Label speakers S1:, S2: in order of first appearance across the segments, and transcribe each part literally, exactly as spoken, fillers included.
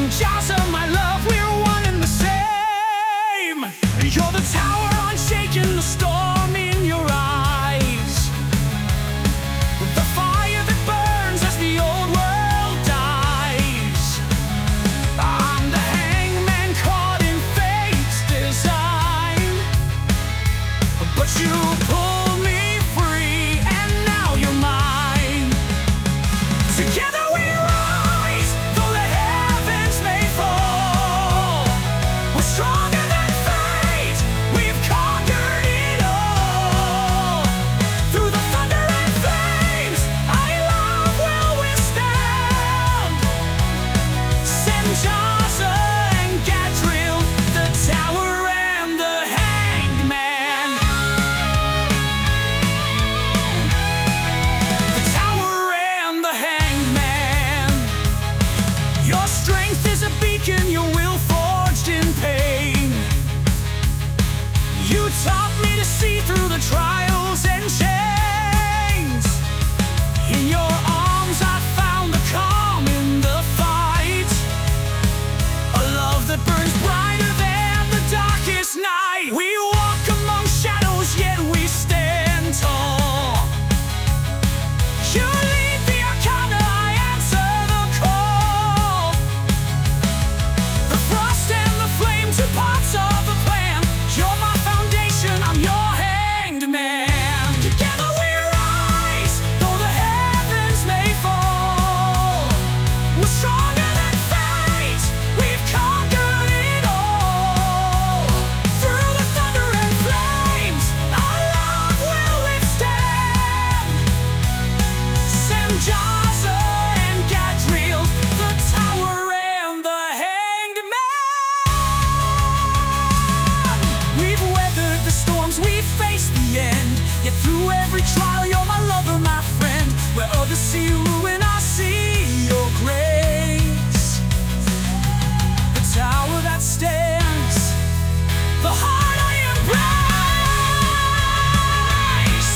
S1: Jaza, my love, we're one and the same. You're the tower unshaken, the storm in your eyes, the fire that burns as the old world dies. I'm the hangman caught in fate's design, but you pulled me free and now you're mine. Together we rise, though the heavens may fall. We're stronger than fate, we've conquered it all. Through the thunder and flames, our love will withstand. Send Jaza and Gadriel, the tower and the hangman. The tower and the hangman. Your strength is a beacon, your will forged in pain. You taught me to see through the trials and chains. In your arms I found the calm in the fight, a love that burns brighter than the darkest night. We walk among shadows, yet we stand tall. You lead the arcana, I answer the call. The frost and the flame, two parts of the plan. You're my foundation, I'm your hanged man. Together we rise, though the heavens may fall. We're stronger than fate, we've conquered it all. Through the thunder and flames, our love will withstand. Send Jaza and Gadriel, the tower and the hanged man. We've weathered the storms, we've faced the end. Yet through every trial, you're my lover, my friend. Where others see ruin, I see your grace. The tower that stands, the heart I embrace.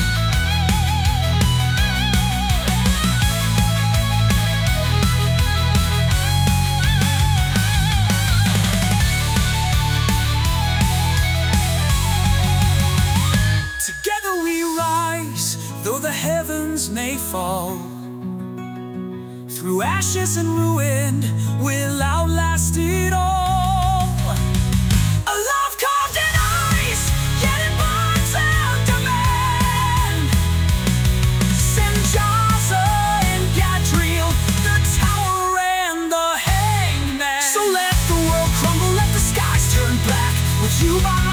S1: Together we rise, though the heavens may fall. Through ashes and ruin, we'll outlast it all. A love carved in ice, yet it burns out demand. Send Jaza and Gadriel, the tower and the hangman. So let the world crumble, let the skies turn black. With you by